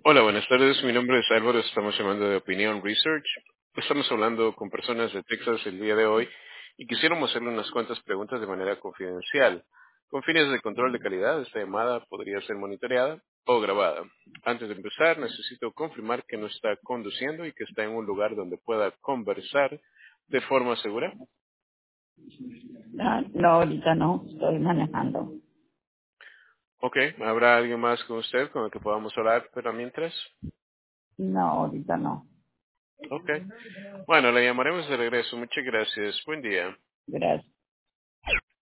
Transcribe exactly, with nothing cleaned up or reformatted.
Hola, buenas tardes. Mi nombre es Álvaro. Estamos llamando de Opinion Research. Estamos hablando con personas de Texas el día de hoy y quisiéramos hacerle unas cuantas preguntas de manera confidencial. Con fines de control de calidad, esta llamada podría ser monitoreada o grabada. Antes de empezar, necesito confirmar que no está conduciendo y que está en un lugar donde pueda conversar de forma segura. Ah, no, ahorita no, estoy manejando. Ok, ¿habrá alguien más con usted con el que podamos hablar, pero mientras? No, ahorita no. Ok. Bueno, le llamaremos de regreso. Muchas gracias. Buen día. Gracias.